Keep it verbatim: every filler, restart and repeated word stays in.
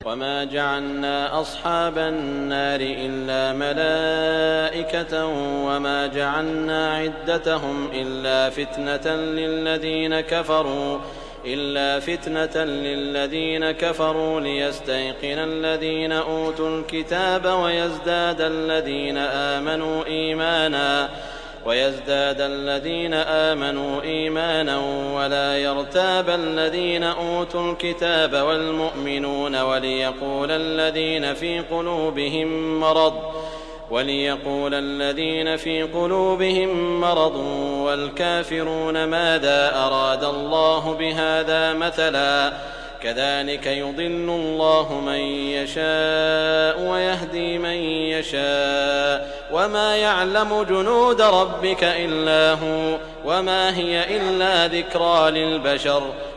وَمَا جَعَلْنَا أَصْحَابَ النَّارِ إِلَّا مَلَائِكَةً وَمَا جَعَلْنَا عِدَّتَهُمْ إِلَّا فِتْنَةً لِّلَّذِينَ كَفَرُوا إِلَّا فِتْنَةً لِّلَّذِينَ كَفَرُوا لِيَسْتَيْقِنَ الَّذِينَ أُوتُوا الْكِتَابَ وَيَزْدَادَ الَّذِينَ آمَنُوا إِيمَانًا ويزداد الذين آمنوا إيمانا ولا يرتاب الذين أوتوا الكتاب والمؤمنون وليقول الذين في قلوبهم مرض وليقول الذين في قلوبهم مرض والكافرون ماذا أراد الله بهذا مثلا كذلك يضل الله من يشاء ويهدي من يشاء وما يعلم جنود ربك إلا هو وما هي إلا ذكرى للبشر